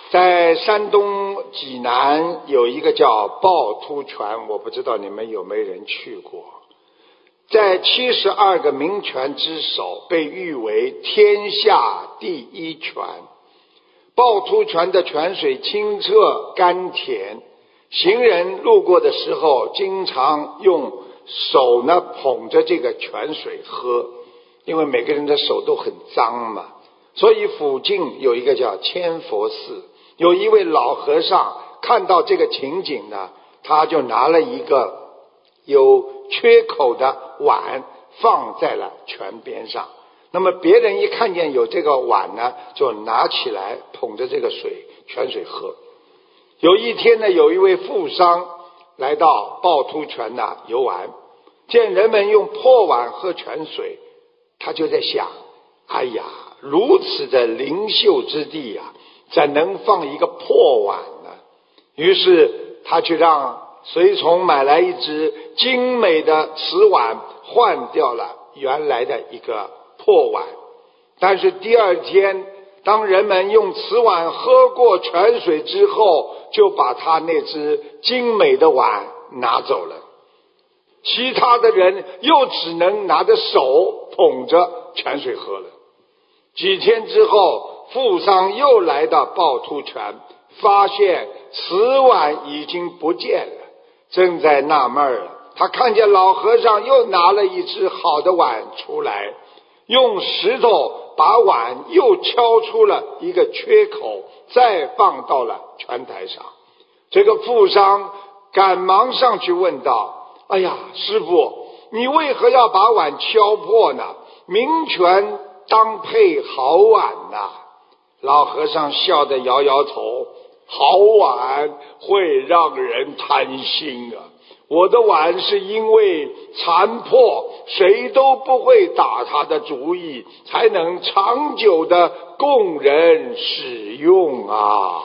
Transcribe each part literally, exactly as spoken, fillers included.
在山东济南有一个叫趵突泉，我不知道你们有没有人去过。在七十二个名泉之首，被誉为天下第一泉。趵突泉的泉水清澈甘甜，行人路过的时候经常用手呢捧着这个泉水喝，因为每个人的手都很脏嘛，所以附近有一个叫千佛寺，有一位老和尚看到这个情景呢，他就拿了一个有缺口的碗放在了泉边上。那么别人一看见有这个碗呢，就拿起来捧着这个水泉水喝。有一天呢，有一位富商来到趵突泉呢游玩，见人们用破碗喝泉水，他就在想，哎呀，如此的灵秀之地啊，怎能放一个破碗呢？于是他去让随从买来一只精美的瓷碗，换掉了原来的一个破碗。但是第二天，当人们用瓷碗喝过泉水之后，就把他那只精美的碗拿走了，其他的人又只能拿着手捧着泉水喝了。几天之后，富商又来到趵突泉，发现瓷碗已经不见了，正在纳闷了。他看见老和尚又拿了一只好的碗出来，用石头把碗又敲出了一个缺口，再放到了泉台上。这个富商赶忙上去问道，哎呀，师父，你为何要把碗敲破呢？名泉当配好碗呐。老和尚笑得摇摇头，好碗会让人贪心啊，我的碗是因为残破，谁都不会打他的主意，才能长久的供人使用啊。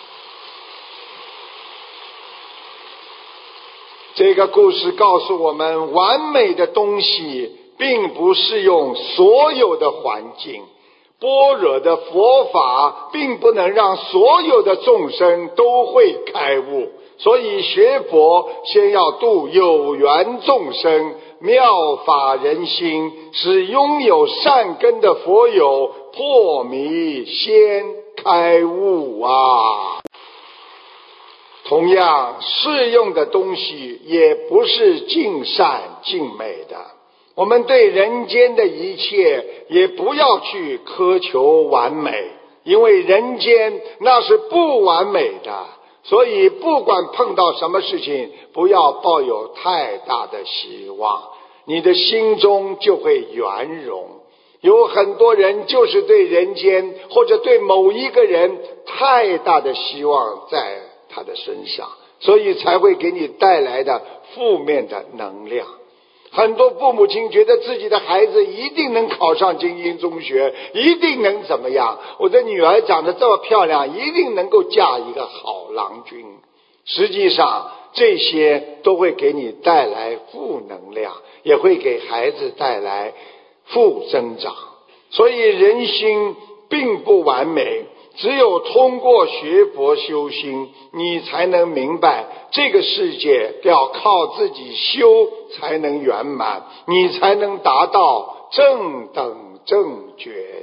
这个故事告诉我们，完美的东西并不适用所有的环境，般若的佛法并不能让所有的众生都会开悟，所以学佛先要度有缘众生，妙法人心，使拥有善根的佛友破迷先开悟啊。同样，适用的东西也不是尽善尽美的，我们对人间的一切也不要去苛求完美，因为人间那是不完美的。所以不管碰到什么事情，不要抱有太大的希望，你的心中就会圆融。有很多人就是对人间或者对某一个人太大的希望在他的身上，所以才会给你带来的负面的能量。很多父母亲觉得自己的孩子一定能考上精英中学，一定能怎么样，我的女儿长得这么漂亮，一定能够嫁一个好郎君。实际上这些都会给你带来负能量，也会给孩子带来负增长。所以人心并不完美，只有通过学佛修心，你才能明白这个世界要靠自己修才能圆满，你才能达到正等正觉。